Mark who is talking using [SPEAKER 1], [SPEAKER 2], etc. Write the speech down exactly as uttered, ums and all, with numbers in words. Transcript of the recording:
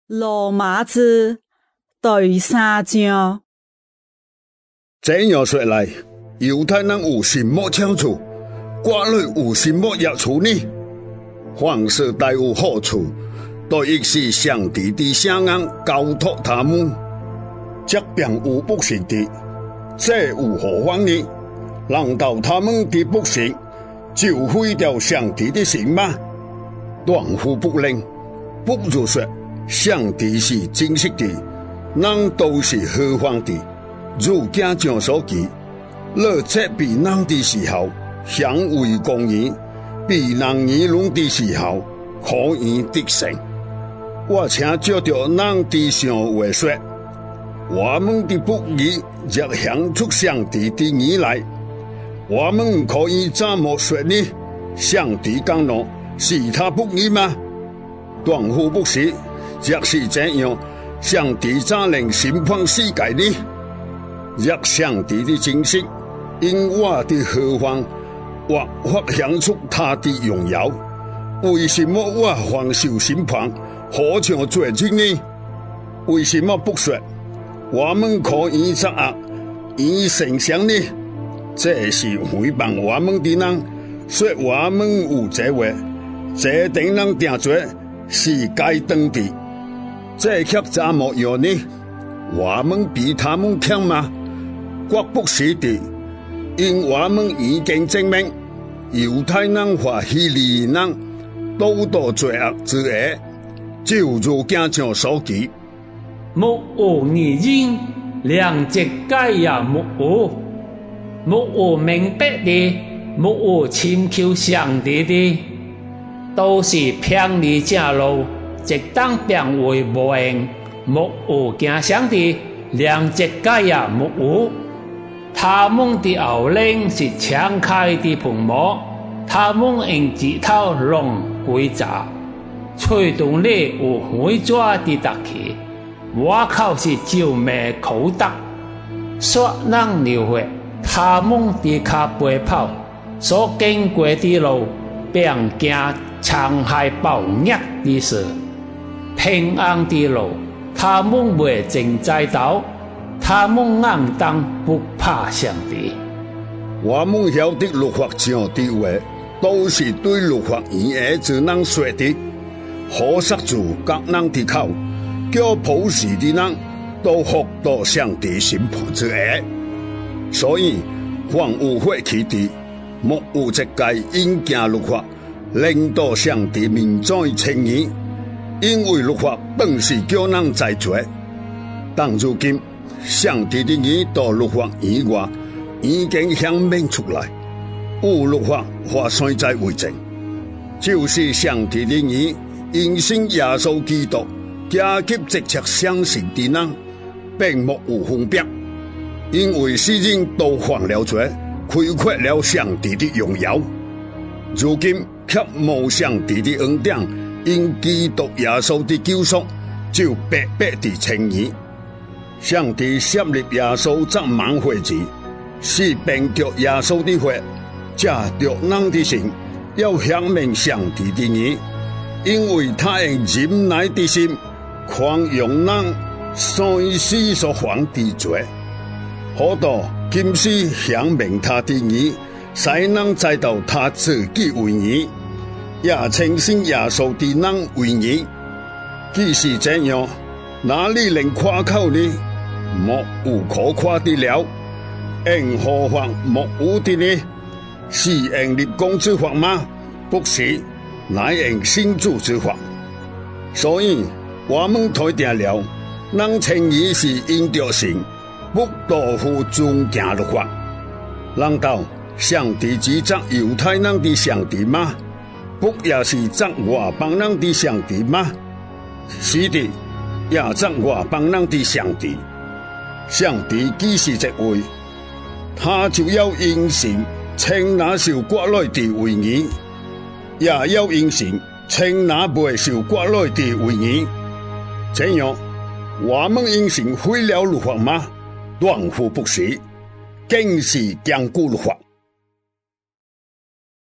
[SPEAKER 1] 罗马字第三章。
[SPEAKER 2] 这样说来，犹太人有什么长处？寡人有什么益处呢？凡事大有好处，都亦是上帝的声音交托他们。这便有不信的，这有何妨呢？难道他们的不信就毁掉上帝的信吗？断乎不能。不如说，上帝是真实的，人都是合法的。如家长所记，若责备人的时候，行为公义；被人议论的时候，可以得胜。我请照着人的想话说，我们的不义若行出上帝的义来，我们可以怎么说呢？上帝讲了，是他不义吗？断乎不是。若是这样，上帝怎能审判世界呢？若上帝的真实因我的何方或发现出他的荣耀，为什么我还受审判，好像罪人呢？为什么不说我们可以作恶以成圣呢？这是诽谤我们的人，说我们有这话，这等人定罪是该当的。这却怎么样呢？我们比他们强吗？绝不是的，因我们已经证明，犹太人和希利人都到罪恶之下，就如经上所记，
[SPEAKER 3] 木有义人，良直解也木有，木有明白的，木有寻求上帝的，都是偏离正路，一当变为无用。木有行上的，良直解也木有。他们的后领是敞开的屏幕，他们用指头弄规则，吹动里有灰抓的特气，外口是照明口德，说人流血，他们的脚背跑，所经过的路，并行残害暴虐的事，平安的路，他们未正在走。他们硬当不怕上帝。
[SPEAKER 2] 我们晓得律法上的话，都是对律法严恶之人说的，可塞住各人的口，叫普世的人都服到上帝审判之下。所以，凡有血气的，莫有一界应行律法，令到上帝面在称义，因为律法本是叫人在罪。但如今，上帝的义到律法以外已经显明出来，有律法发生在为证，就是上帝的义因信耶稣基督加给直接相信的人，并没有分别，因为世人都犯了罪，亏缺了上帝的荣耀。如今却无上帝的恩典，因基督耶稣的救赎，就白白地称义。上帝设立耶稣作万血子，是凭着耶稣的血，借着人的心，要显明上帝的义，因为他用忍耐的心，宽容人所世所犯的罪，好到今世显明他的义，使人知道他自己为义，也称信耶稣的人为义。既是这样，哪里能夸口呢？莫有可夸的了，用何法莫有的呢？是用立功之法吗？不是，乃用信主之法。所以我们推定了，人称义是因着信，不多乎尊敬律法。难道上帝只责犹太人的上帝吗？不也是责外邦人的上帝吗？是的，也责外邦人的上帝。上帝既是这位，他就要因信称那受割礼的为义，也要因信称那未受割礼的为义。这样，我们因信毁了律法吗？断乎不是，更是坚固律法。